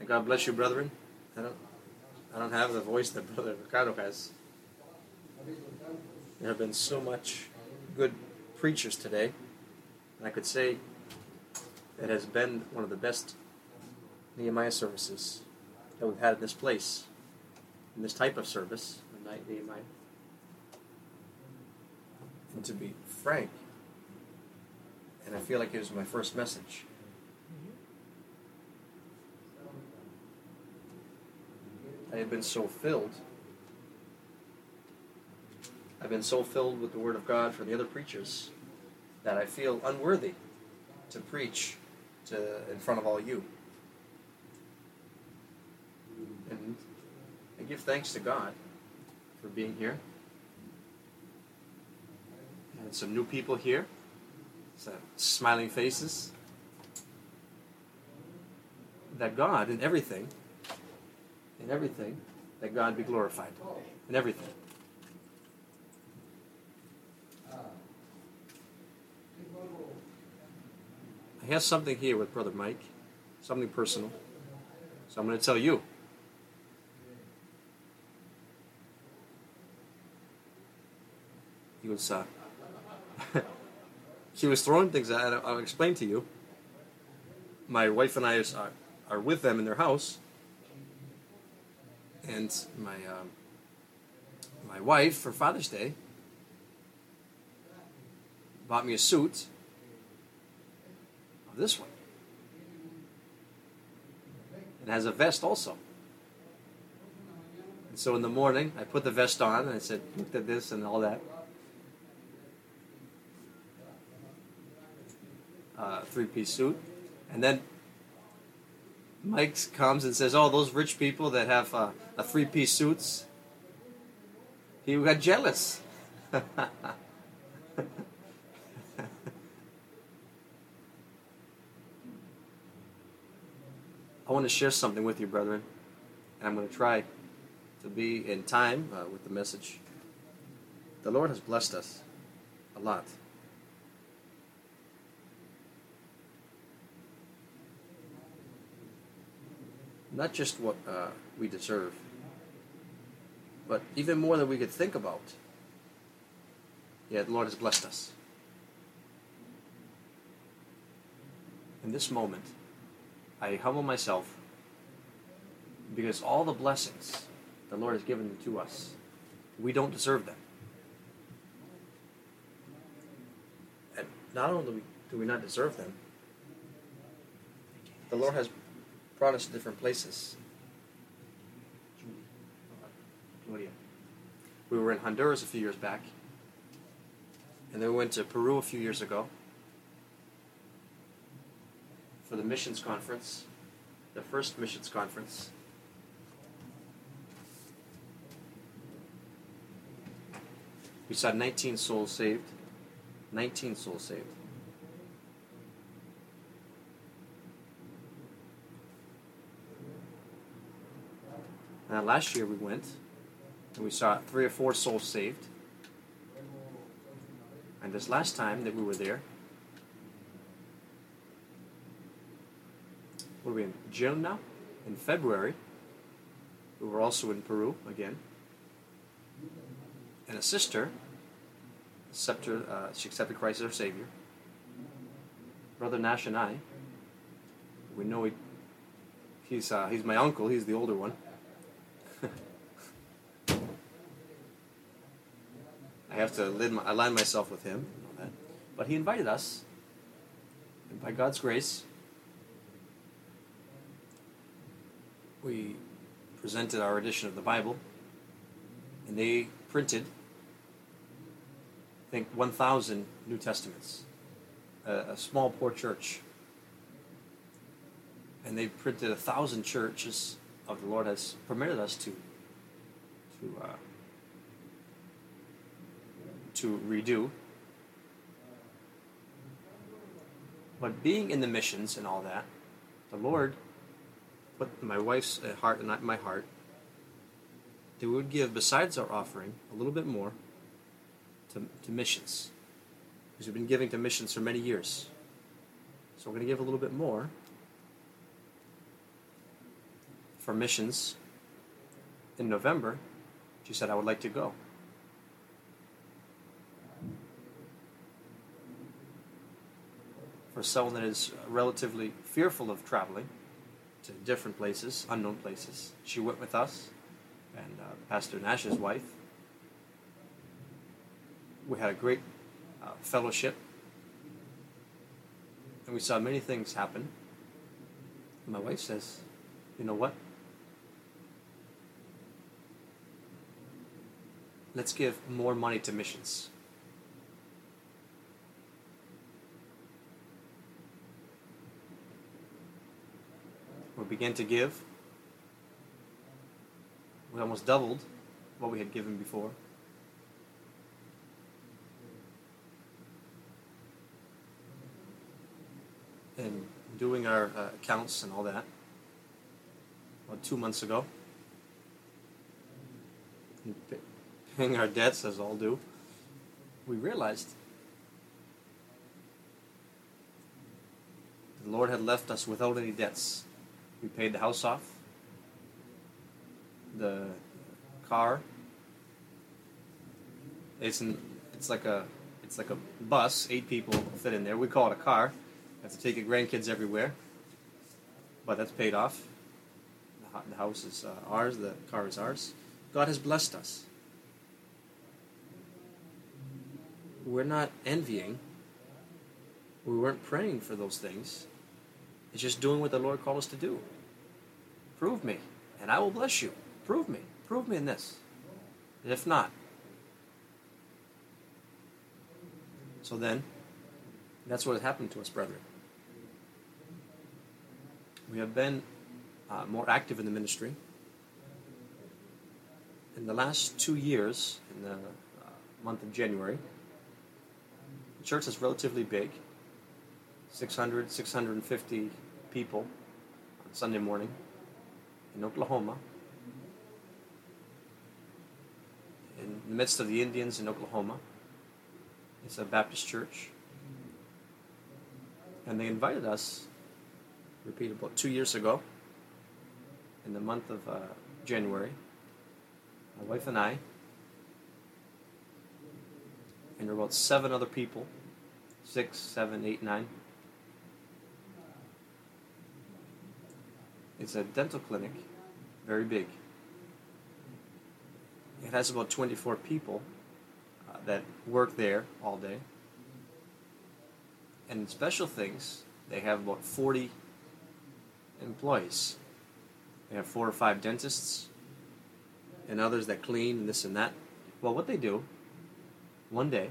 And God bless you, brethren. I don't have the voice that Brother Ricardo has. There have been so much good preachers today, and I could say it has been one of the best Nehemiah services that we've had in this place, in this type of service, the night Nehemiah. And to be frank, and I feel like it was my first message, I have been so filled. I've been so filled with the Word of God from the other preachers that I feel unworthy to preach in front of all you. And I give thanks to God for being here. And some new people here, some smiling faces. That God, in everything, that God be glorified. In everything. I have something here with Brother Mike, something personal. So I'm going to tell you. He was throwing things at. I'll explain to you. My wife and I are with them in their house, and my wife for Father's Day bought me a suit of this one. It has a vest also. And so in the morning, I put the vest on, and I said, looked at this and all that. Three-piece suit. And then Mike comes and says, oh, those rich people that have a three-piece suits. He got jealous. I want to share something with you, brethren. And I'm going to try to be in time with the message. The Lord has blessed us a lot. Not just what we deserve, but even more than we could think about. Yeah, the Lord has blessed us. In this moment, I humble myself because all the blessings the Lord has given to us, we don't deserve them. And not only do we not deserve them, the Lord has brought us to different places. We were in Honduras a few years back, and then we went to Peru a few years ago for the missions conference, the first missions conference. We saw 19 souls saved. 19 souls saved. Last year we went, and we saw 3 or 4 souls saved. And this last time that we were there, what are we in, June now? In February, we were also in Peru again. And a sister, she accepted Christ as her Savior. Brother Nash and I, we know he's my uncle, he's the older one. I have to align myself with him and all that. But he invited us, and by God's grace, we presented our edition of the Bible, and they printed, I think, 1,000 New Testaments. A small, poor church. And they printed 1,000 churches of the Lord has permitted us to redo. But being in the missions and all that, the Lord put my wife's heart and my heart that we would give, besides our offering, a little bit more to missions. Because we've been giving to missions for many years. So we're going to give a little bit more for missions in November, she said, I would like to go. For someone that is relatively fearful of traveling to different places, unknown places, she went with us and Pastor Nash's wife. We had a great fellowship, and we saw many things happen. And my wife says, you know what? Let's give more money to missions. We began to give. We almost doubled what we had given before. And doing our accounts and all that, about 2 months ago, and paying our debts as all do, we realized the Lord had left us without any debts. We paid the house off, the car. It's like a bus. 8 people fit in there. We call it a car. You have to take your grandkids everywhere, but that's paid off. The house is ours. The car is ours. God has blessed us. We're not envying. We weren't praying for those things. It's just doing what the Lord called us to do. Prove me, and I will bless you. Prove me. Prove me in this. And if not. So then, that's what has happened to us, brethren. We have been more active in the ministry. In the last 2 years, in the month of January, the church is relatively big. 600, 650 people on Sunday morning in Oklahoma. In the midst of the Indians in Oklahoma. It's a Baptist church. And they invited us, about 2 years ago, in the month of January, my wife and I, and there were about 7 other people, 6, 7, 8, 9. It's a dental clinic, very big. It has about 24 people that work there all day. And in special things, they have about 40 employees. They have 4 or 5 dentists and others that clean and this and that. Well, what they do, one day,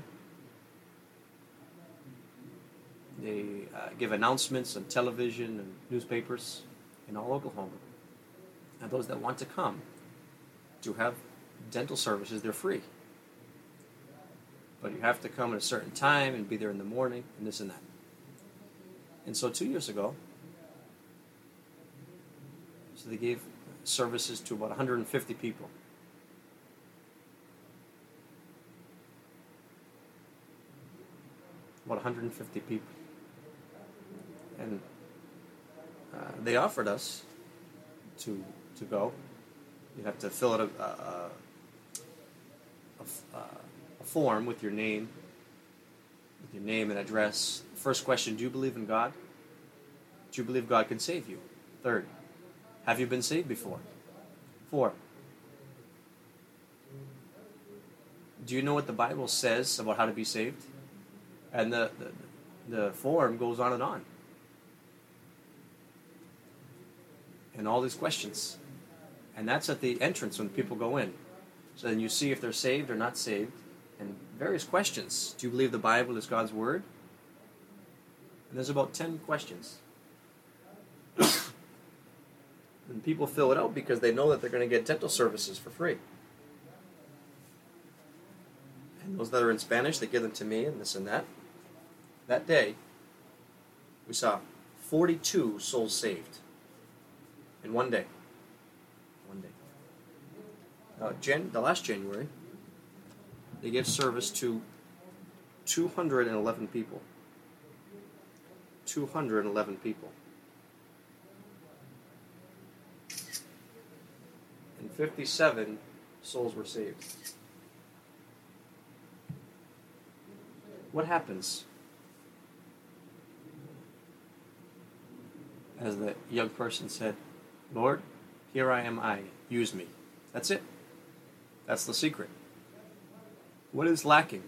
they give announcements on television and newspapers in all Oklahoma. And those that want to come to have dental services, they're free. But you have to come at a certain time and be there in the morning and this and that. And so 2 years ago, so they gave services to about 150 people. About 150 people. And they offered us to go. You have to fill out a form with your name and address. First question, do you believe in God? Do you believe God can save you? 3rd, have you been saved before? 4, do you know what the Bible says about how to be saved? And the form goes on and on. And all these questions. And that's at the entrance when people go in. So then you see if they're saved or not saved. And various questions. Do you believe the Bible is God's Word? And there's about 10 questions. And people fill it out because they know that they're going to get dental services for free. And those that are in Spanish, they give them to me and this and that. That day, we saw 42 souls saved. In one day. The last January, they gave service to 211 people. 211 people. and 57 souls were saved. What happens as the young person said, Lord, here I am, use me. That's it. That's the secret. What is lacking?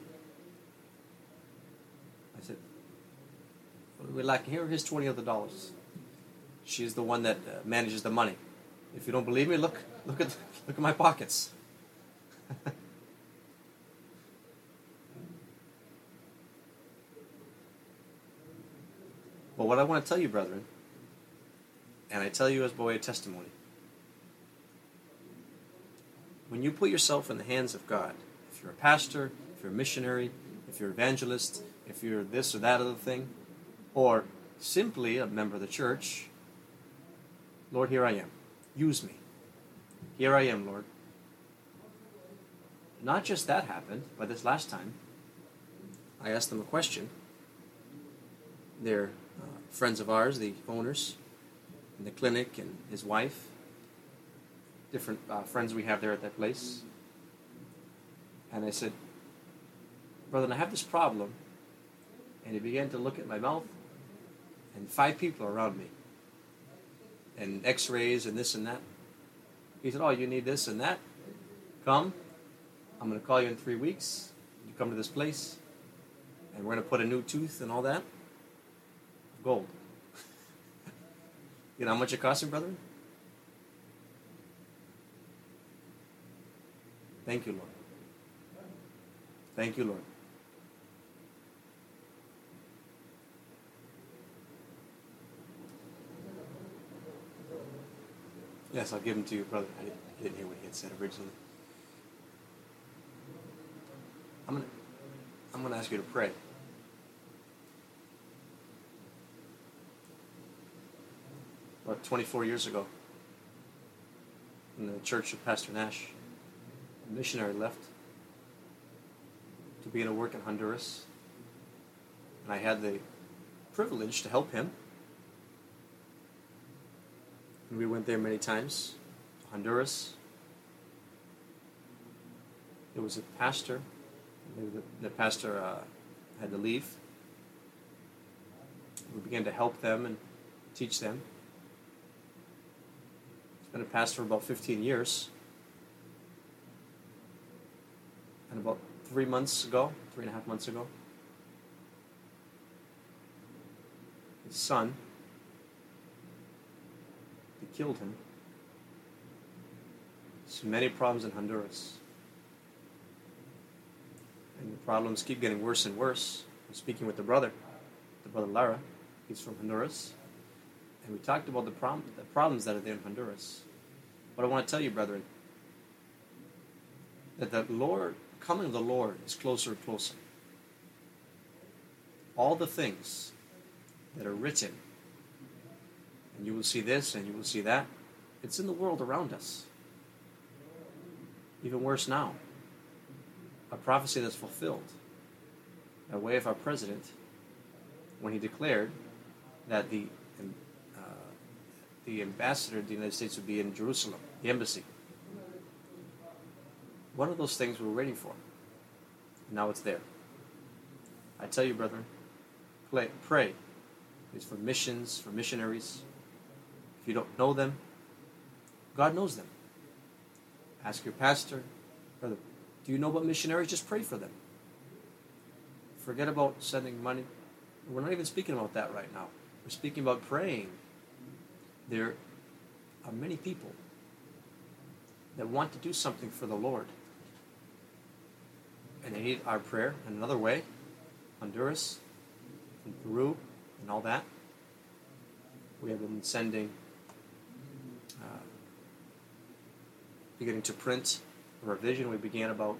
I said, what are we lacking? Here are his $20 other. She's the one that manages the money. If you don't believe me, look at my pockets. But what I want to tell you, brethren, and I tell you as by way of testimony, when you put yourself in the hands of God, if you're a pastor, if you're a missionary, if you're an evangelist, if you're this or that other thing, or simply a member of the church, Lord, here I am. Use me. Here I am, Lord. Not just that happened, but this last time, I asked them a question. They're friends of ours, the owners, in the clinic, and his wife, different friends we have there at that place. And I said, brother, I have this problem. And he began to look at my mouth, and 5 people are around me, and x-rays and this and that. He said, oh, you need this and that? Come. I'm going to call you in 3 weeks. You come to this place, and we're going to put a new tooth and all that. Gold. You know how much it cost me, brethren? Thank you, Lord. Thank you, Lord. Yes, I'll give them to you, brother. I didn't hear what he had said originally. I'm gonna ask you to pray. About 24 years ago, in the church of Pastor Nash, a missionary left to begin to work in Honduras, and I had the privilege to help him. And we went there many times, to Honduras. There was a pastor. The pastor had to leave. We began to help them and teach them. Been a pastor for about 15 years. And about 3.5 months ago, his son, they killed him. There's many problems in Honduras. And the problems keep getting worse and worse. I'm speaking with the brother Lara. He's from Honduras. And we talked about the problems that are there in Honduras. But I want to tell you, brethren, that the coming of the Lord is closer and closer. All the things that are written, and you will see this and you will see that, it's in the world around us. Even worse now. A prophecy that's fulfilled by way of our president when he declared that the ambassador of the United States would be in Jerusalem, the embassy. One of those things we were waiting for. Now it's there. I tell you, brethren, pray. It's for missions, for missionaries. If you don't know them, God knows them. Ask your pastor, brother, do you know about missionaries? Just pray for them. Forget about sending money. We're not even speaking about that right now. We're speaking about praying. There are many people that want to do something for the Lord. And they need our prayer. In another way, Honduras, and Peru, and all that. We have been sending, beginning to print a revision we began about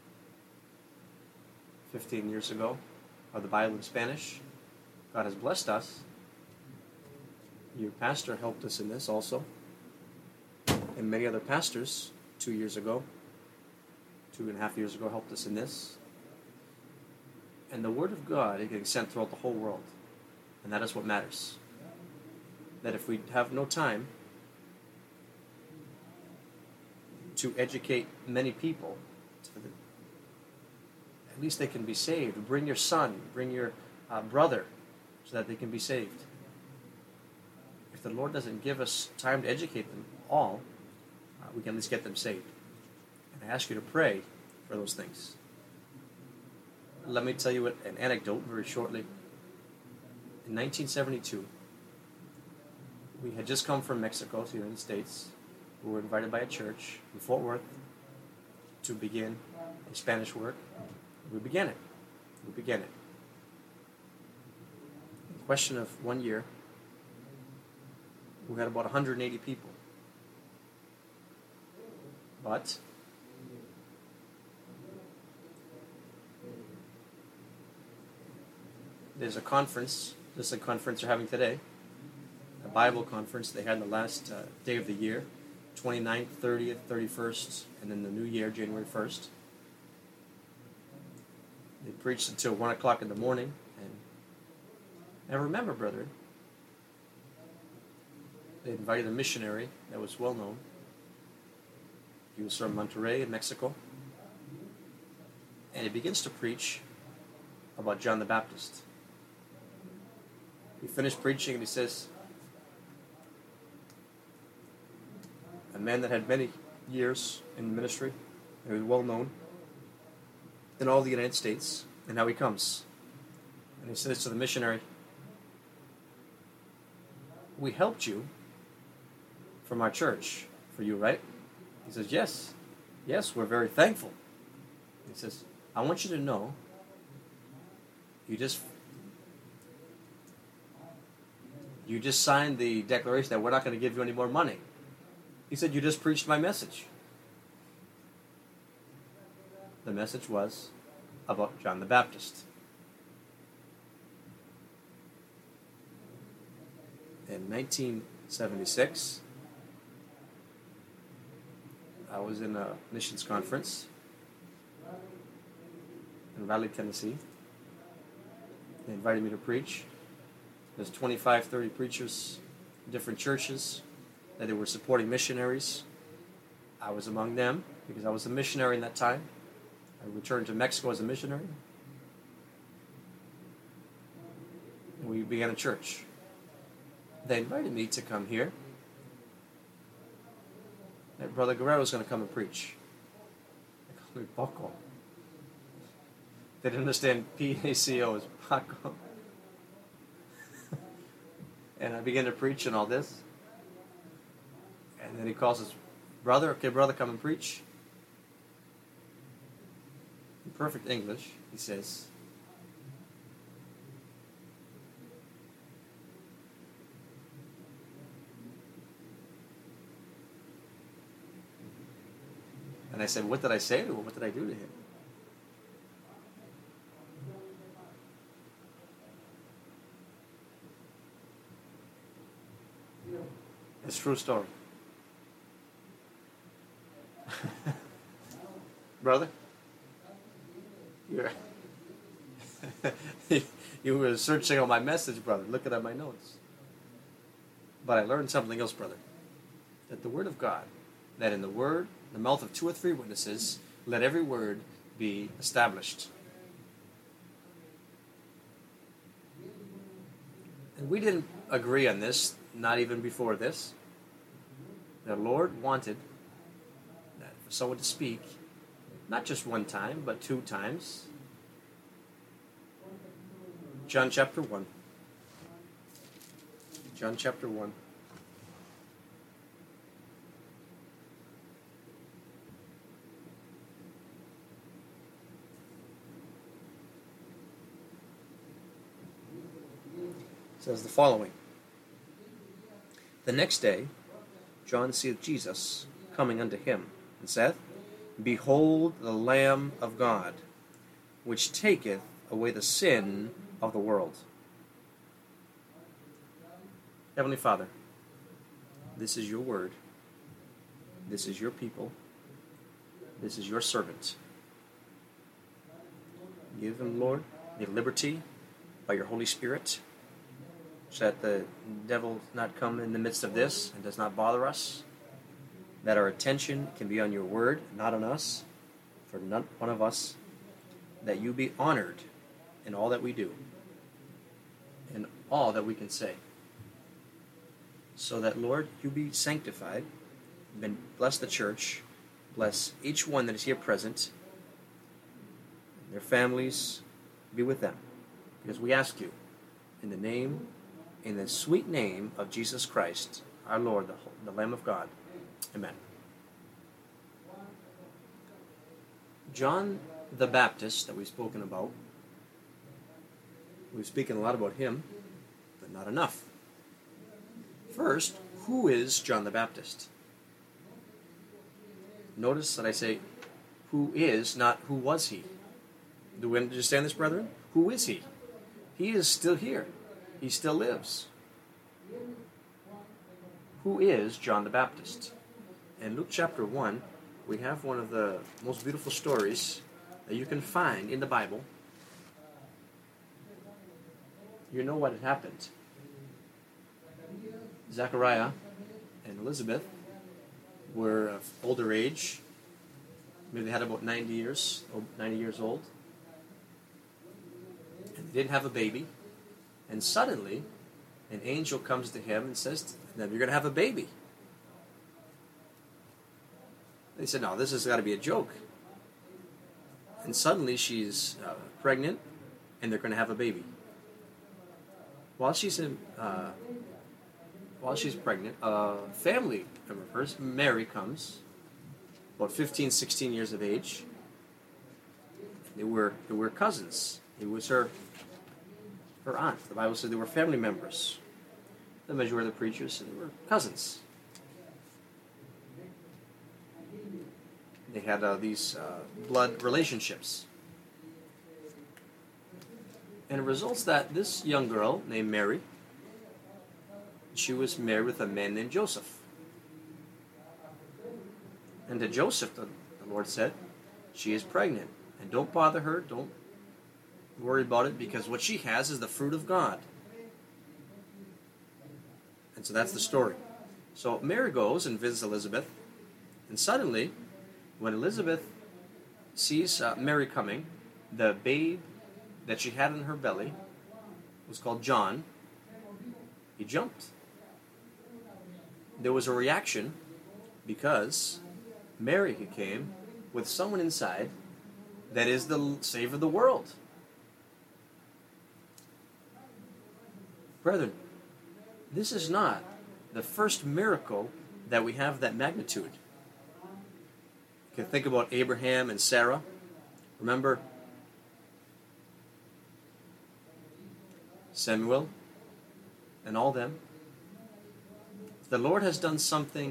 15 years ago of the Bible in Spanish. God has blessed us. Your pastor helped us in this also. And many other pastors 2 years ago, 2.5 years ago, helped us in this. And the Word of God is getting sent throughout the whole world. And that is what matters. That if we have no time, to educate many people, at least they can be saved. Bring your son, bring your brother, so that they can be saved. If the Lord doesn't give us time to educate them all, we can at least get them saved. And I ask you to pray for those things. Let me tell you an anecdote very shortly. In 1972, we had just come from Mexico to the United States. We were invited by a church in Fort Worth to begin a Spanish work. We began it. In the question of 1 year, we had about 180 people. But there's a conference, just a conference they're having today, a Bible conference they had the last day of the year, 29th, 30th, 31st, and then the new year, January 1st. They preached until 1 o'clock in the morning. And I remember, brethren, they invited a missionary that was well known. He was from Monterrey in Mexico. And he begins to preach about John the Baptist. He finished preaching and he says, a man that had many years in ministry, he was well known in all the United States, and now he comes. And he says to the missionary, we helped you from our church for you, right? He says, yes, we're very thankful. He says, I want you to know, you just signed the declaration that we're not going to give you any more money. He said, you just preached my message. The message was about John the Baptist. In 1976, I was in a missions conference in Raleigh, Tennessee. They invited me to preach. There's 25, 30 preachers, different churches, that they were supporting missionaries. I was among them because I was a missionary in that time. I returned to Mexico as a missionary. And we began a church. They invited me to come here. That Brother Guerrero was going to come and preach. They called me Paco. They didn't understand P-A-C-O is Paco. And I began to preach and all this. And then he calls us, brother, okay, brother, come and preach. In perfect English, he says, and I said, what did I say to him? What did I do to him? It's a true story. Brother, you were searching on my message, brother, looking at my notes. But I learned something else, brother. That the Word of God, that in the mouth of 2 or 3 witnesses, let every word be established. And we didn't agree on this, not even before this. The Lord wanted that for someone to speak, not just one time, but 2 times. John chapter 1. John chapter 1. Says the following. The next day, John seeth Jesus coming unto him, and saith, Behold the Lamb of God, which taketh away the sin of the world. Heavenly Father, this is your word. This is your people. This is your servant. Give him, Lord, the liberty by your Holy Spirit, so that the devil not come in the midst of this and does not bother us. that our attention can be on your word, not on us, for not one of us, that you be honored in all that we do, in all that we can say. So that, Lord, you be sanctified, and bless the church, bless each one that is here present, their families, be with them. Because we ask you, in the sweet name of Jesus Christ, our Lord, the Lamb of God. Amen. John the Baptist that we've spoken about, we've spoken a lot about him, but not enough. First, who is John the Baptist? Notice that I say, who is, not who was he. Do we understand this, brethren? Who is he? He is still here. He still lives. Who is John the Baptist? In Luke chapter 1, we have one of the most beautiful stories that you can find in the Bible. You know what had happened. Zechariah and Elizabeth were of older age. Maybe they had about 90 years old. And they didn't have a baby. And suddenly, an angel comes to him and says to them, "You're going to have a baby." They said, "No, this has got to be a joke." And suddenly she's pregnant, and they're going to have a baby. While she's pregnant, a family member of hers, Mary, comes, about 15, 16 years of age. They were cousins. It was her aunt. The Bible said they were family members. The majority of the preachers said they were cousins. They had these blood relationships. And it results that this young girl named Mary, she was married with a man named Joseph. And to Joseph, the Lord said, she is pregnant. And don't bother her, don't worry about it, because what she has is the fruit of God. And so that's the story. So Mary goes and visits Elizabeth, and suddenly, when Elizabeth sees Mary coming, the babe that she had in her belly was called John. He jumped. There was a reaction because Mary came with someone inside that is the Savior of the world. Brethren, this is not the first miracle that we have that magnitude. You can think about Abraham and Sarah. Remember Samuel and all them. The Lord has done something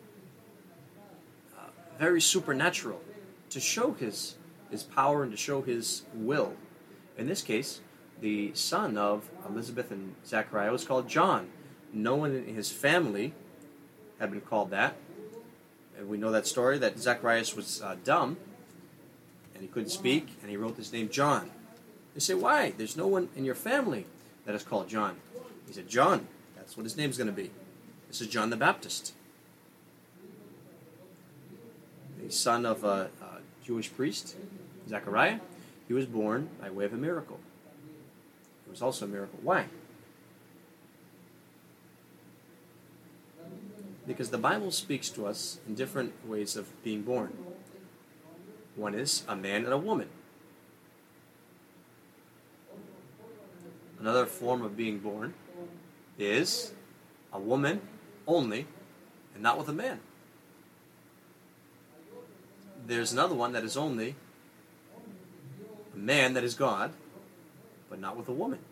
very supernatural to show His power and to show His will. In this case, the son of Elizabeth and Zechariah was called John. No one in his family had been called that. And we know that story, that Zacharias was dumb, and he couldn't speak, and he wrote his name John. They say, "Why? There's no one in your family that is called John." He said, "John, that's what his name's going to be. This is John the Baptist." The son of a Jewish priest, Zechariah, he was born by way of a miracle. It was also a miracle. Why? Because the Bible speaks to us in different ways of being born. One is a man and a woman. Another form of being born is a woman only and not with a man. There's another one that is only a man that is God, but not with a woman.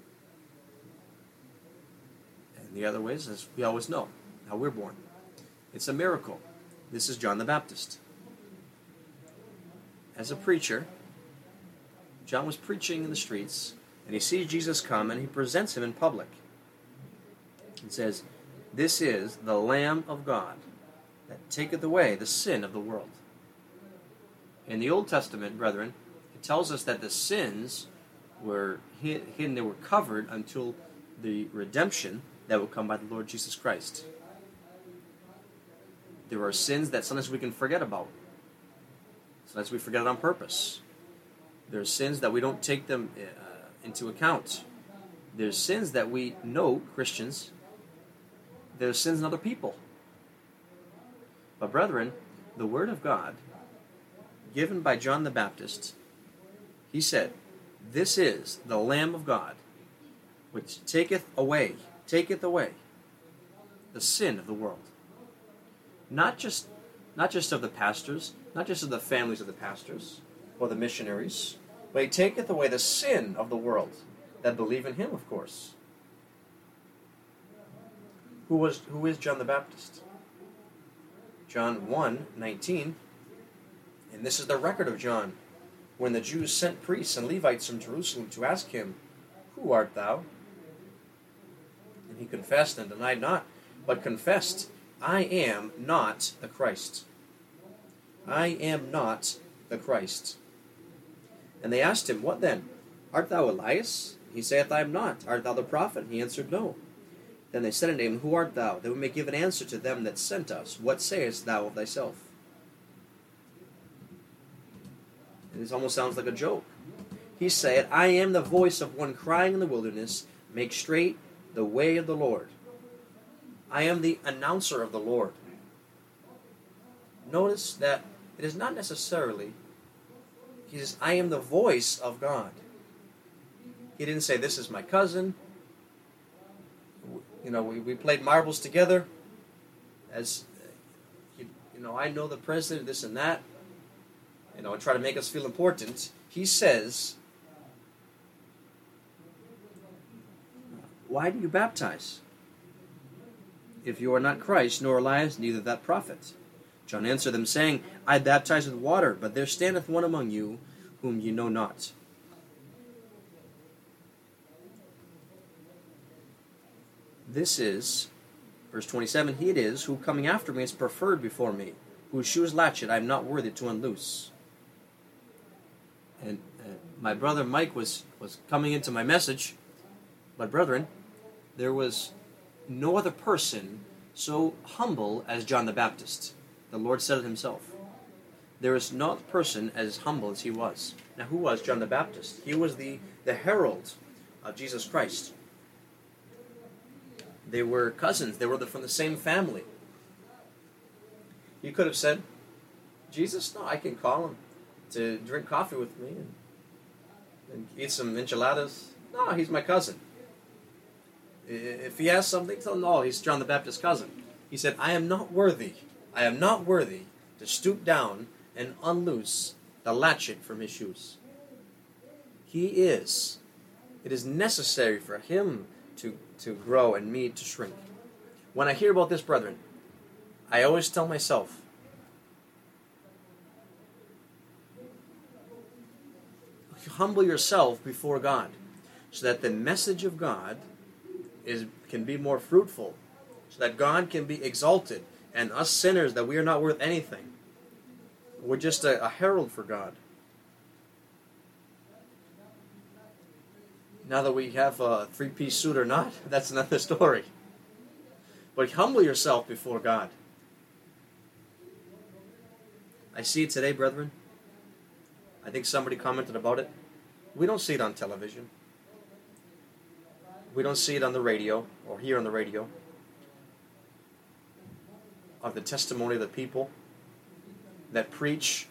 And the other ways, as we always know, how we're born. It's a miracle. This is John the Baptist. As a preacher, John was preaching in the streets, and he sees Jesus come, and he presents him in public. He says, "This is the Lamb of God that taketh away the sin of the world." In the Old Testament, brethren, it tells us that the sins were hidden, they were covered until the redemption that will come by the Lord Jesus Christ. There are sins that sometimes we can forget about. Sometimes we forget it on purpose. There are sins that we don't take them into account. There's sins that we know, Christians. There's sins in other people. But brethren, the Word of God, given by John the Baptist, he said, "This is the Lamb of God, which taketh away the sin of the world." Not just of the pastors, not just of the families of the pastors or the missionaries, but he taketh away the sin of the world that believe in him, of course. Who is John the Baptist? John 1:19, and this is the record of John, when the Jews sent priests and Levites from Jerusalem to ask him, "Who art thou?" And he confessed and denied not, but confessed, "I am not the Christ. I am not the Christ." And they asked him, "What then? Art thou Elias?" He saith, "I am not." "Art thou the prophet?" And he answered, "No." Then they said unto him, "Who art thou? That we may give an answer to them that sent us. What sayest thou of thyself?" And this almost sounds like a joke. He said, "I am the voice of one crying in the wilderness, make straight the way of the Lord." I am the announcer of the Lord. Notice that it is not necessarily, he says, "I am the voice of God." He didn't say, "This is my cousin. We played marbles together. As I know the president, this and that. And try to make us feel important." He says, "Why do you baptize? If you are not Christ, nor Elias, neither that prophet." John answered them, saying, "I baptize with water, but there standeth one among you, whom ye know not." This is, verse 27, "He it is, who coming after me is preferred before me, whose shoes latchet I am not worthy to unloose." And my brother Mike was coming into my message, but brethren, there was no other person so humble as John the Baptist. The Lord said it himself. There is no other person as humble as he was. Now, who was John the Baptist? He was the herald of Jesus Christ. They were cousins. They were from the same family. You could have said, "Jesus, no, I can call him to drink coffee with me and eat some enchiladas. No, he's my cousin. If he has something, tell him, no, he's John the Baptist's cousin." He said, I am not worthy to stoop down and unloose the latchet from his shoes." He is. It is necessary for him to grow and me to shrink. When I hear about this, brethren, I always tell myself, humble yourself before God, so that the message of God can be more fruitful, so that God can be exalted, and us sinners, that we are not worth anything. We're just a herald for God. Now that we have a three-piece suit or not, that's another story. But humble yourself before God. I see it today, brethren. I think somebody commented about it. We don't see it on television. We don't see it on the radio, or hear on the radio, of the testimony of the people that preach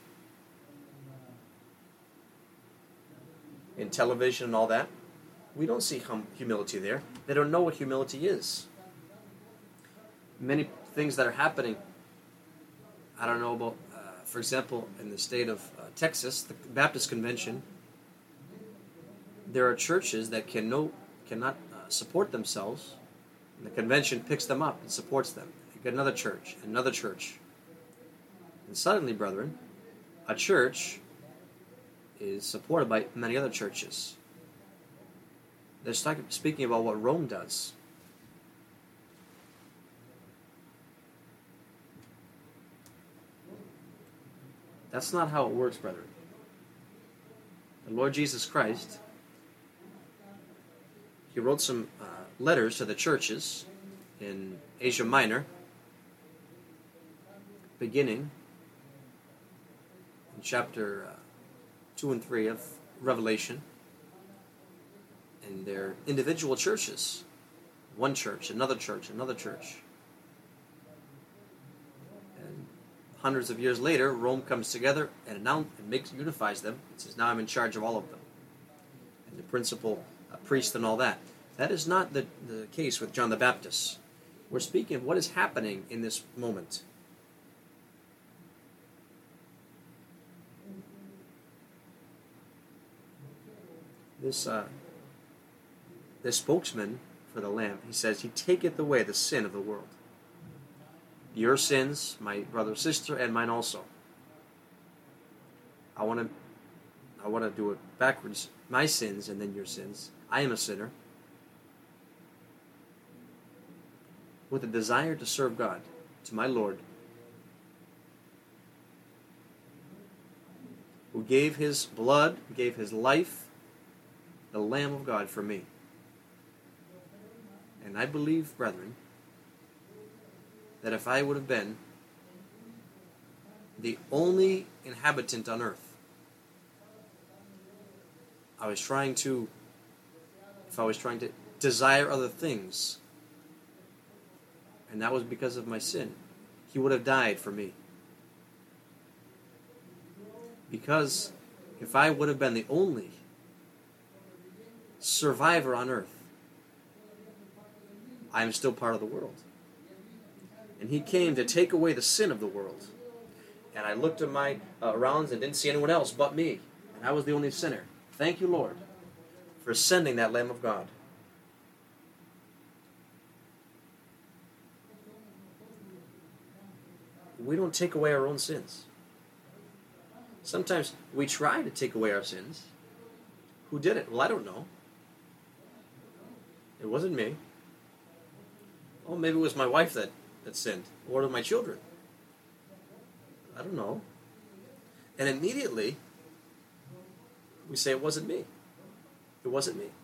in television and all that. We don't see humility there. They don't know what humility is. Many things that are happening, I don't know about, for example, in the state of Texas, the Baptist Convention, there are churches that cannot support themselves, and the convention picks them up and supports them. You get another church, and suddenly, brethren, a church is supported by many other churches. They're speaking about what Rome does. That's not how it works, brethren. The Lord Jesus Christ, he wrote some letters to the churches in Asia Minor, beginning in chapter 2 and 3 of Revelation, and their individual churches. One church, another church, another church. And hundreds of years later, Rome comes together and unifies them. It says, now I'm in charge of all of them. And the principal priest and all that. That is not the case with John the Baptist. We're speaking of what is happening in this moment. This spokesman for the Lamb, he says, he taketh away the sin of the world. Your sins, my brother, sister, and mine also. I want to do it backwards. My sins and then your sins. I am a sinner with a desire to serve God, to my Lord, who gave his blood, gave his life, the Lamb of God for me. And I believe, brethren, that if I would have been the only inhabitant on earth, if I was trying to desire other things, and that was because of my sin, he would have died for me. Because if I would have been the only survivor on earth, I am still part of the world. And he came to take away the sin of the world. And I looked at my around and didn't see anyone else but me. And I was the only sinner. Thank you, Lord, for sending that Lamb of God. We don't take away our own sins. Sometimes we try to take away our sins. Who did it? Well, I don't know. It wasn't me. Oh, maybe it was my wife that sinned. Or my children. I don't know. And immediately, we say, it wasn't me. It wasn't me.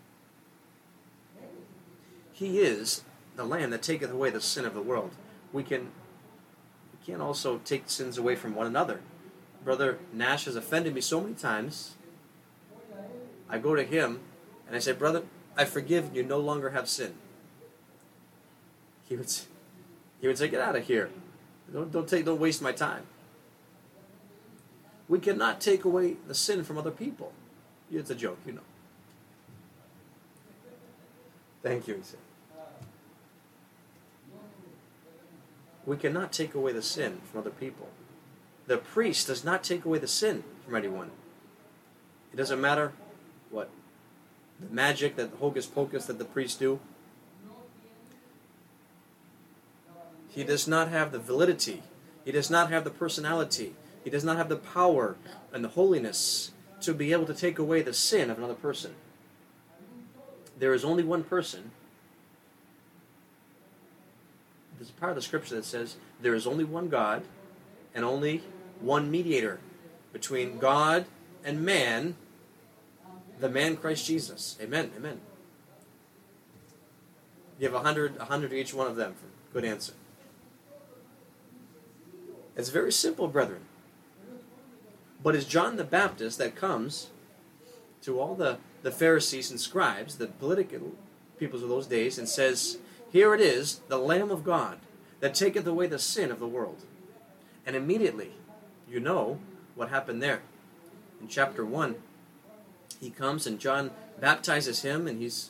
He is the Lamb that taketh away the sin of the world. We can also take sins away from one another. Brother Nash has offended me so many times. I go to him and I say, brother, I forgive you, no longer have sin. He would say, get out of here. Don't waste my time. We cannot take away the sin from other people. It's a joke, you know. Thank you, he said. We cannot take away the sin from other people. The priest does not take away the sin from anyone. It doesn't matter what the magic, that hocus pocus that the priests do. He does not have the validity. He does not have the personality. He does not have the power and the holiness to be able to take away the sin of another person. There is only one person. There's a part of the scripture that says there is only one God and only one mediator between God and man, the man Christ Jesus. Amen, amen. Give 100 to each one of them for a good answer. It's very simple, brethren. But it's John the Baptist that comes to all the Pharisees and scribes, the political peoples of those days, and says, here it is, the Lamb of God, that taketh away the sin of the world. And immediately, you know what happened there. In chapter 1, he comes and John baptizes him, and he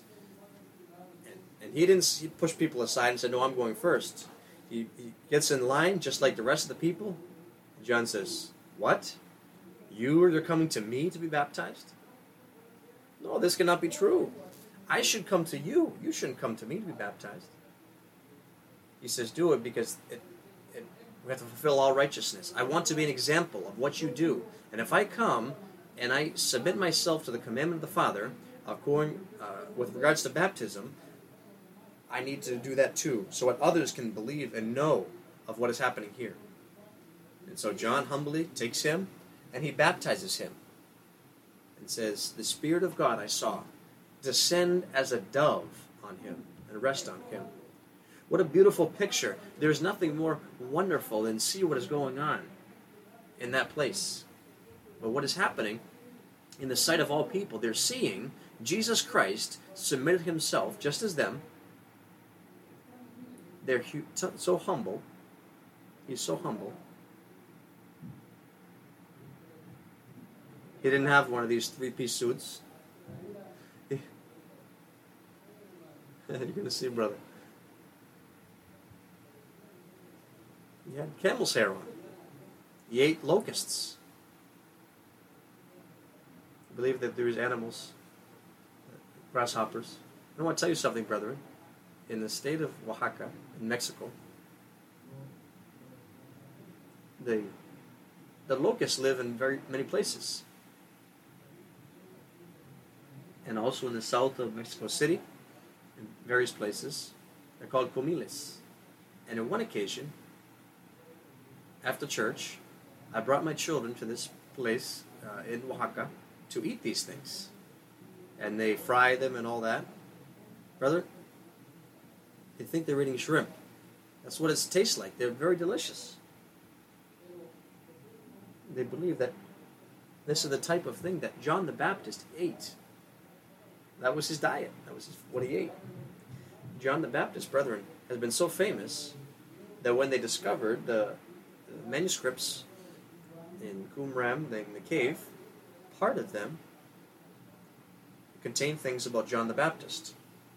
didn't push people aside and said, no, I'm going first. He gets in line just like the rest of the people. John says, what? You are coming to me to be baptized? No, this cannot be true. I should come to you. You shouldn't come to me to be baptized. He says, do it because we have to fulfill all righteousness. I want to be an example of what you do. And if I come and I submit myself to the commandment of the Father, with regards to baptism, I need to do that too, so that others can believe and know of what is happening here. And so John humbly takes him and he baptizes him and says, the Spirit of God I saw descend as a dove on him and rest on him. What a beautiful picture. There's nothing more wonderful than see what is going on in that place. But what is happening in the sight of all people, they're seeing Jesus Christ submitted himself just as them. They're so humble. He's so humble. He didn't have one of these three-piece suits. You're going to see, brother. He had camel's hair on. He ate locusts. I believe that there's animals, grasshoppers. I want to tell you something, brethren. In the state of Oaxaca, in Mexico, the locusts live in very many places. And also in the south of Mexico City, in various places. They're called comiles. And on one occasion, after church, I brought my children to this place in Oaxaca to eat these things. And they fry them and all that. Brother, they think they're eating shrimp. That's what it tastes like. They're very delicious. They believe that this is the type of thing that John the Baptist ate. That was his diet. That was what he ate. John the Baptist, brethren, has been so famous that when they discovered the manuscripts in Qumran, in the cave, part of them contained things about John the Baptist.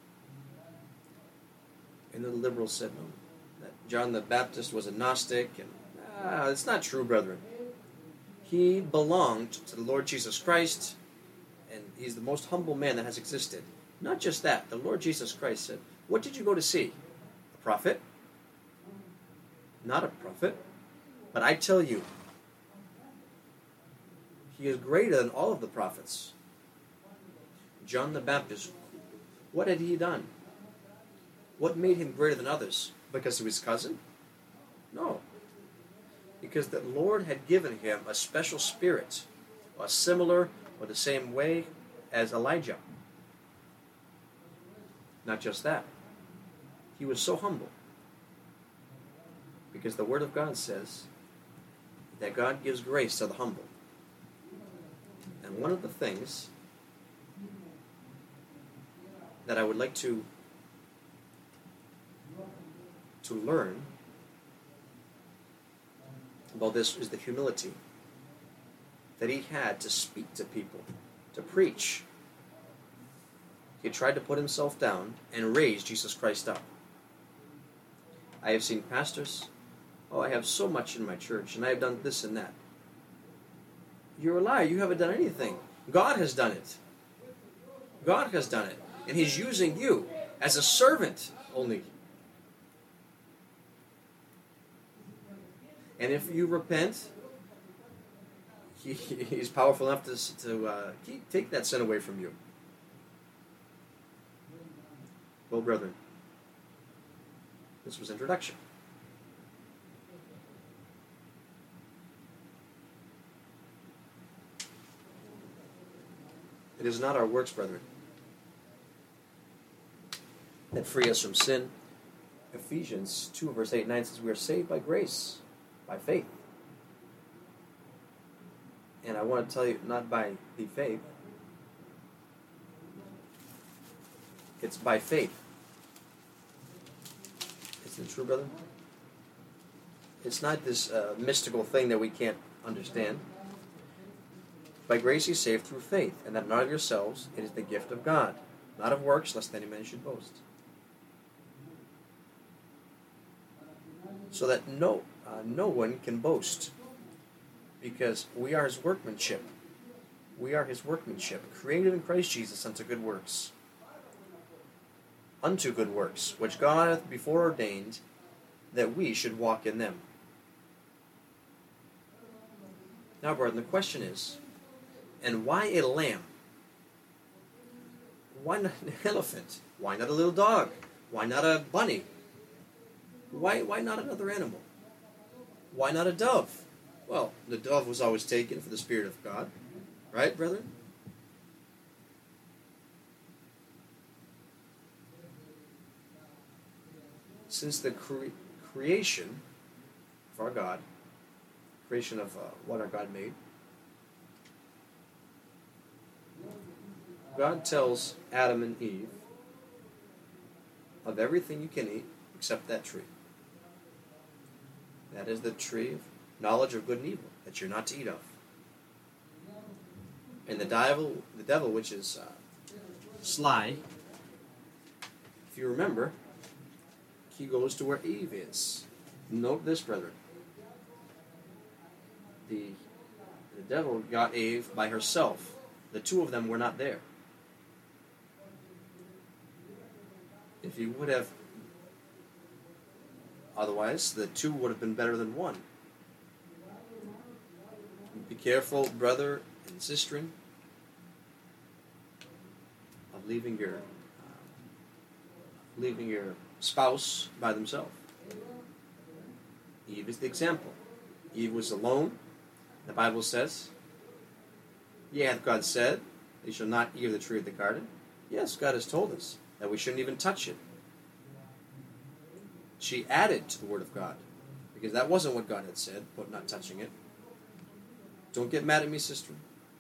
And the liberals said no, that John the Baptist was a Gnostic, and it's not true, brethren. He belonged to the Lord Jesus Christ, and he's the most humble man that has existed. Not just that, the Lord Jesus Christ said, what did you go to see? A prophet? Not a prophet. But I tell you, he is greater than all of the prophets. John the Baptist, what had he done? What made him greater than others? Because he was his cousin? No. Because the Lord had given him a special spirit, a similar or the same way as Elijah. Not just that. He was so humble. Because the Word of God says that God gives grace to the humble. And one of the things that I would like to learn about this is the humility that he had to speak to people, to preach. He tried to put himself down and raise Jesus Christ up. I have seen pastors, I have so much in my church, and I have done this and that. You're a liar. You haven't done anything. God has done it. God has done it. And he's using you as a servant only. And if you repent, he's powerful enough to take that sin away from you. Well, brethren, this was introduction. It is not our works, brethren, that free us from sin. Ephesians 2, verse 8 and 9 says, we are saved by grace, by faith. And I want to tell you, not by the faith. It's by faith. Isn't it true, brother? It's not this mystical thing that we can't understand. By grace ye saved through faith, and that not of yourselves, it is the gift of God, not of works, lest any man should boast. So that no one can boast, because we are his workmanship. We are his workmanship, created in Christ Jesus unto good works. Unto good works, which God hath before ordained that we should walk in them. Now, brethren, the question is, and why a lamb? Why not an elephant? Why not a little dog? Why not a bunny? Why not another animal? Why not a dove? Well, the dove was always taken for the Spirit of God. Right, brethren? since the creation of our God, creation of what our God made, God tells Adam and Eve of everything you can eat except that tree. That is the tree of knowledge of good and evil that you're not to eat of. And the devil, which is sly, if you remember, he goes to where Eve is. Note this, brethren. The devil got Eve by herself. The two of them were not there. If he would have, otherwise, the two would have been better than one. Be careful, brother and sister, of leaving your spouse by themselves. Eve is the example. Eve was alone. The Bible says, "Yea, hath God said, they shall not eat of the tree of the garden." Yes, God has told us that we shouldn't even touch it. She added to the Word of God, because that wasn't what God had said, but not touching it. Don't get mad at me, sister.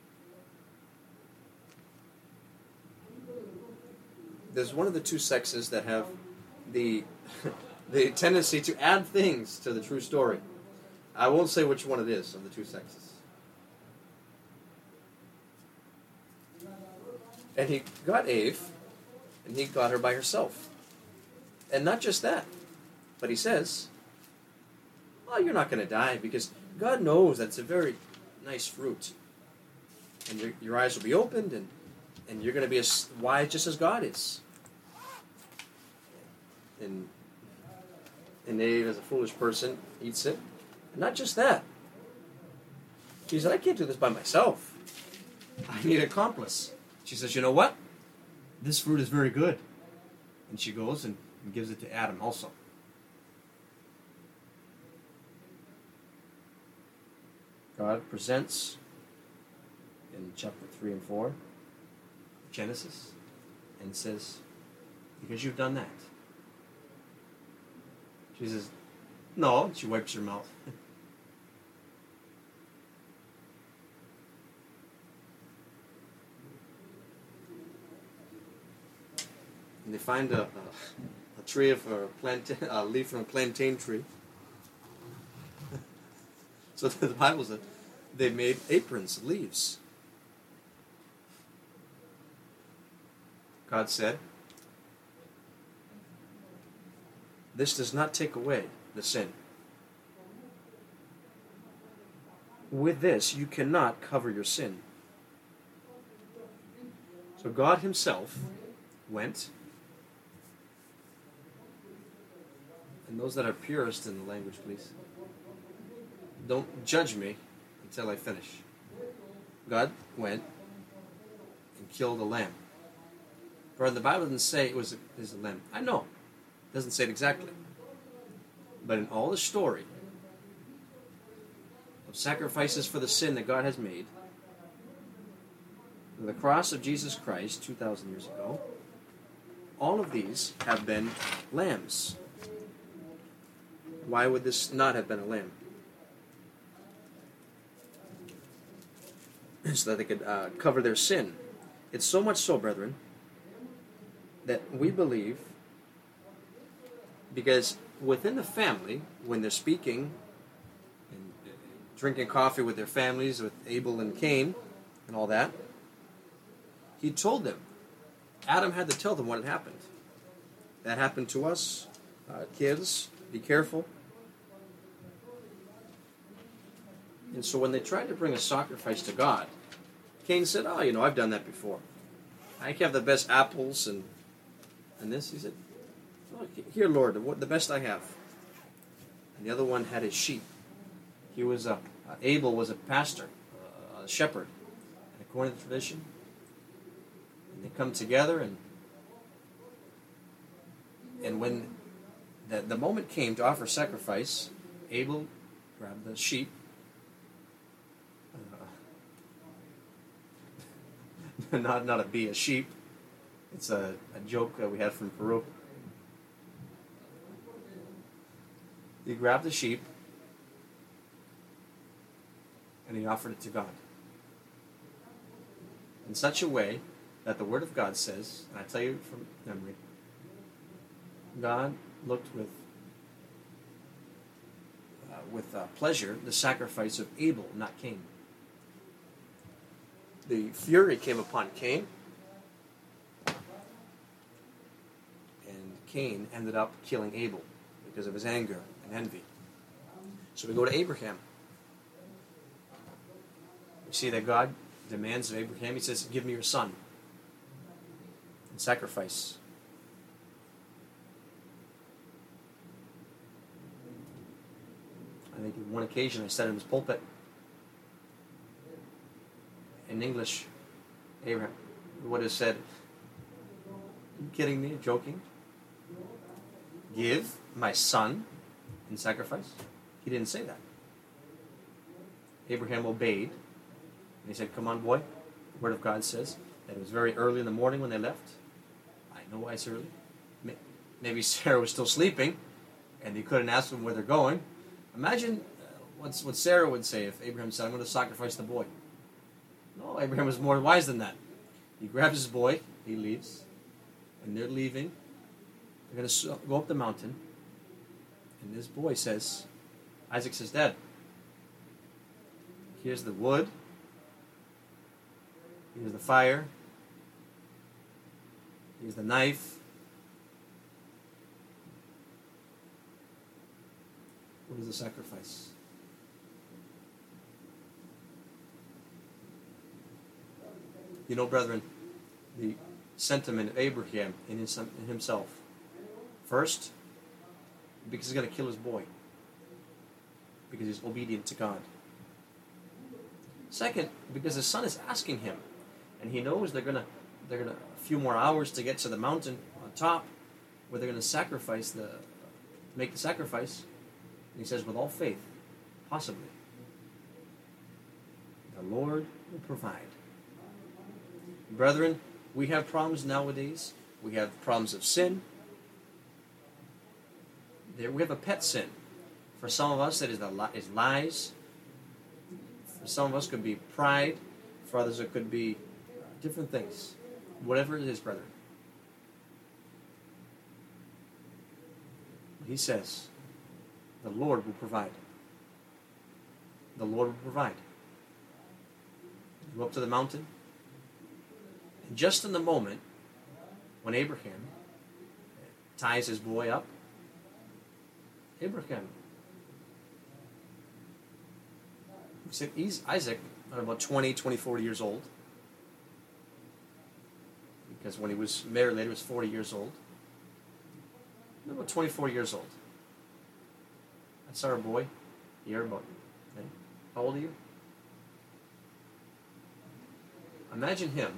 There's one of the two sexes that have the tendency to add things to the true story. I won't say which one it is of the two sexes. And he got Eve, and he got her by herself. And not just that, but he says, "Oh, you're not going to die, because God knows that's a very nice fruit. And your eyes will be opened, and you're going to be as wise just as God is." And Eve, as a foolish person, eats it. And not just that. She said, "I can't do this by myself. I need an accomplice." She says, "You know what? This fruit is very good." And she goes and gives it to Adam also. God presents in chapter 3 and 4, Genesis, and says, "Because you've done that." She says, "No," and she wipes her mouth. And they find a tree of a leaf from a plantain tree. So the Bible says they made aprons, leaves. God said, "This does not take away the sin. With this, you cannot cover your sin." So God himself went, and those that are purist in the language, please, don't judge me until I finish. God went and killed a lamb. Brother, the Bible doesn't say it was a lamb. I know. It doesn't say it exactly. But in all the story of sacrifices for the sin that God has made, the cross of Jesus Christ 2,000 years ago, all of these have been lambs. Why would this not have been a lamb? So that they could cover their sin. It's so much so, brethren, that we believe, because within the family, when they're speaking and drinking coffee with their families, with Abel and Cain and all that, he told them, Adam had to tell them what had happened. That happened to us, kids, be careful. And so when they tried to bring a sacrifice to God, Cain said, "Oh, I've done that before. I have the best apples and this." He said, "Oh, here, Lord, the best I have." And the other one had his sheep. He was Abel was a pastor, a shepherd, and according to the tradition. And they come together, and when the moment came to offer sacrifice, Abel grabbed the sheep. Not a bee, a sheep. It's a joke that we had from Peru. He grabbed the sheep and he offered it to God in such a way that the Word of God says, and I tell you from memory, God looked with pleasure the sacrifice of Abel, not Cain. The fury came upon Cain, and Cain ended up killing Abel because of his anger and envy. So we go to Abraham. We see that God demands of Abraham, he says, give me your son and sacrifice. I think on one occasion I said in his pulpit, in English, Abraham would have said, are you kidding me, joking? Give my son in sacrifice? He didn't say that. Abraham obeyed, and he said, come on, boy. The Word of God says that it was very early in the morning when they left. I know why it's early. Maybe Sarah was still sleeping, and he couldn't ask them where they're going. Imagine what Sarah would say if Abraham said, I'm going to sacrifice the boy. No, Abraham was more wise than that. He grabs his boy, he leaves, and they're leaving. They're going to go up the mountain, and this boy says, Isaac says, Dad, here's the wood, here's the fire, here's the knife. What is the sacrifice? You know, brethren, the sentiment of Abraham in himself. First, because he's going to kill his boy. Because he's obedient to God. Second, because his son is asking him, and he knows they're gonna a few more hours to get to the mountain on top, where they're gonna make the sacrifice. And he says, with all faith, possibly, the Lord will provide. Brethren, we have problems nowadays. We have problems of sin. We have a pet sin. For some of us, that is lies. For some of us, it could be pride. For others, it could be different things. Whatever it is, brethren. He says, the Lord will provide. The Lord will provide. You go up to the mountain, and just in the moment when Abraham ties his boy up, Abraham, Isaac, about 20, 24 years old, because when he was married later, he was 40 years old. About 24 years old. I saw our boy here about, how old are you? Imagine him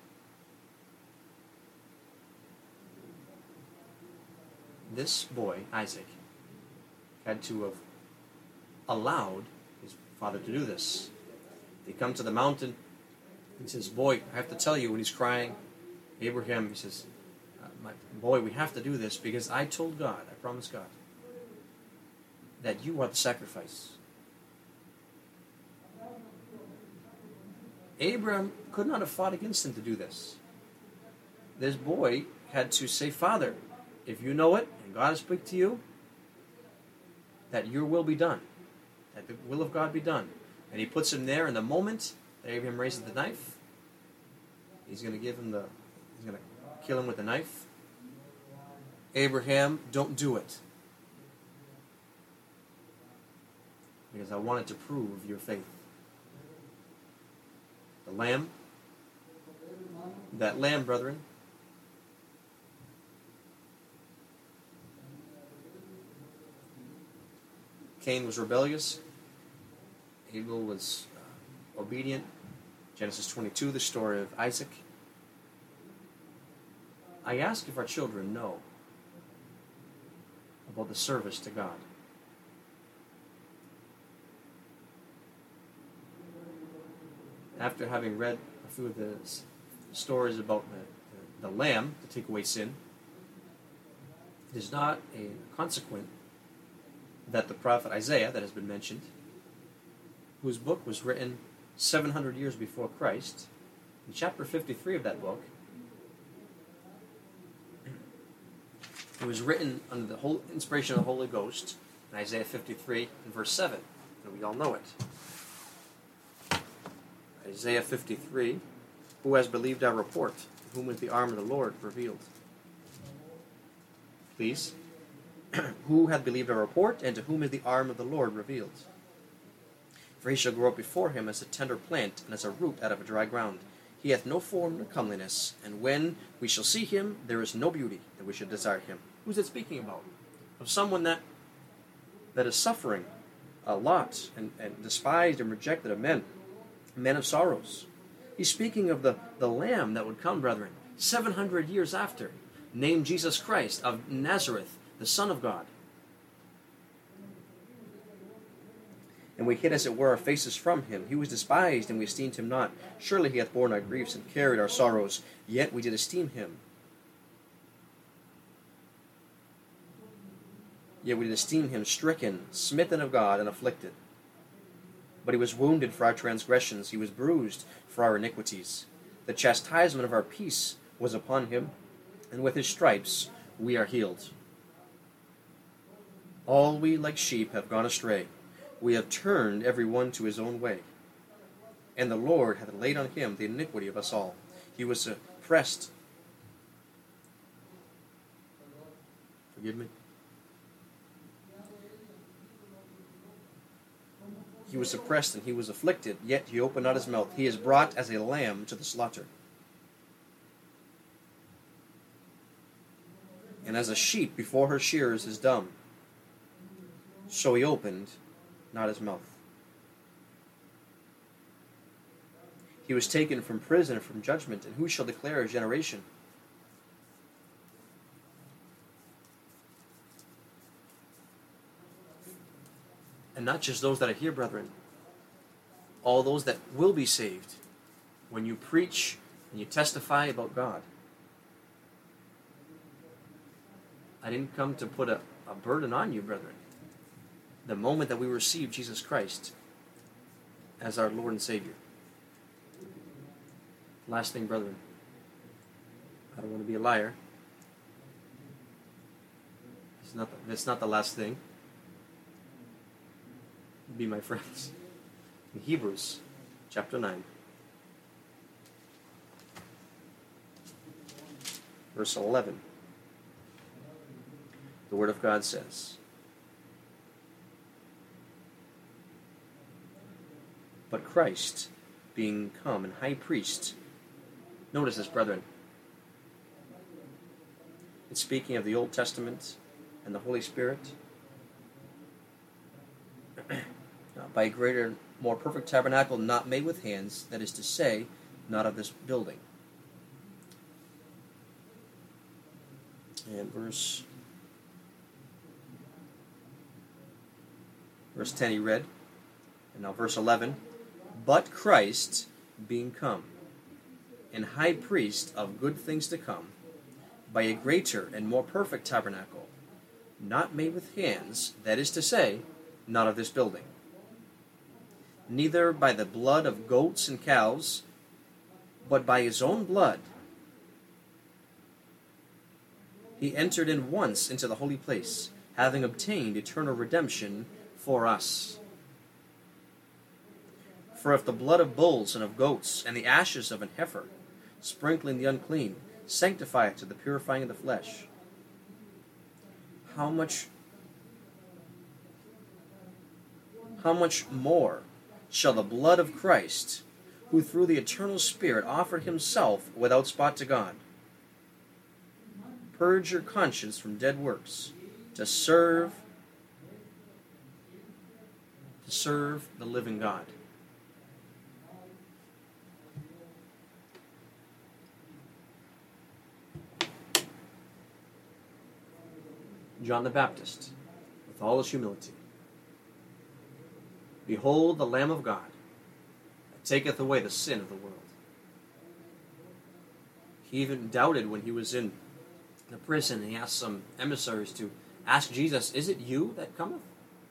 this boy, Isaac, had to have allowed his father to do this. They come to the mountain. He says, boy, I have to tell you, when he's crying, Abraham, he says, my boy, we have to do this because I told God, I promised God, that you are the sacrifice. Abraham could not have fought against him to do this. This boy had to say, Father, if you know it, and God has spoken to you, that your will be done. That the will of God be done. And he puts him there, and the moment that Abraham raises the knife, he's going to he's going to kill him with the knife. Abraham, don't do it. Because I wanted to prove your faith. The lamb, that lamb, brethren, Cain was rebellious. Abel was obedient. Genesis 22, the story of Isaac. I ask if our children know about the service to God. After having read a few of the stories about the lamb to take away sin, it is not a consequent that the prophet Isaiah, that has been mentioned, whose book was written 700 years before Christ, in chapter 53 of that book, it was written under the whole inspiration of the Holy Ghost in Isaiah 53 and verse 7, and we all know it. Isaiah 53, who has believed our report, to whom is the arm of the Lord revealed? Please. Who hath believed our report, and to whom is the arm of the Lord revealed? For he shall grow up before him as a tender plant, and as a root out of a dry ground. He hath no form nor comeliness, and when we shall see him, there is no beauty that we should desire him. Who's it speaking about? Of someone that is suffering a lot, and despised and rejected of men of sorrows. He's speaking of the Lamb that would come, brethren, 700 years after, named Jesus Christ of Nazareth, the Son of God. And we hid, as it were, our faces from him. He was despised, and we esteemed him not. Surely he hath borne our griefs and carried our sorrows, yet we did esteem him. Yet we did esteem him stricken, smitten of God, and afflicted. But he was wounded for our transgressions, he was bruised for our iniquities. The chastisement of our peace was upon him, and with his stripes we are healed. All we like sheep have gone astray. We have turned every one to his own way. And the Lord hath laid on him the iniquity of us all. He was oppressed. Forgive me. He was oppressed and he was afflicted, yet he opened not his mouth. He is brought as a lamb to the slaughter. And as a sheep before her shearers is dumb, so he opened not his mouth. He was taken from prison and from judgment, and who shall declare his generation? And not just those that are here, brethren, all those that will be saved when you preach and you testify about God. I didn't come to put a burden on you, brethren. The moment that we receive Jesus Christ as our Lord and Savior. Last thing, brethren, I don't want to be a liar. It's not the last thing. Be my friends. In Hebrews chapter 9, verse 11, the Word of God says, "But Christ, being come and high priest," notice this, brethren, it's speaking of the Old Testament and the Holy Spirit, by a greater, more perfect tabernacle not made with hands, that is to say, not of this building. And verse 10 he read, and now verse 11, "But Christ, being come, and high priest of good things to come, by a greater and more perfect tabernacle, not made with hands, that is to say, not of this building, neither by the blood of goats and cows, but by his own blood, he entered in once into the holy place, having obtained eternal redemption for us. For if the blood of bulls and of goats, and the ashes of an heifer, sprinkling the unclean, sanctify it to the purifying of the flesh, how much more shall the blood of Christ, who through the eternal Spirit offered himself without spot to God, purge your conscience from dead works, to serve the living God." John the Baptist, with all his humility, "Behold the Lamb of God, that taketh away the sin of the world." He even doubted when he was in the prison, and he asked some emissaries to ask Jesus, "Is it you that cometh,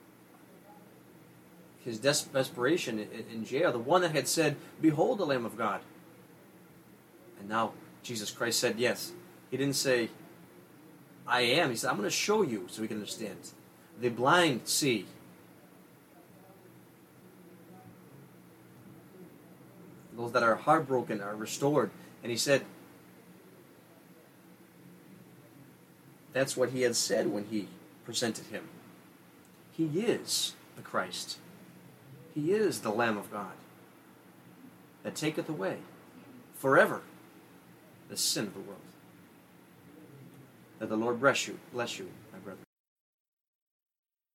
his desperation in jail, the one that had said, "Behold the Lamb of God." And now Jesus Christ said, yes. He didn't say, "I am." He said, "I'm going to show you so we can understand." The blind see. Those that are heartbroken are restored. And he said, that's what he had said when he presented him. He is the Christ. He is the Lamb of God that taketh away forever the sin of the world. That the Lord bless you.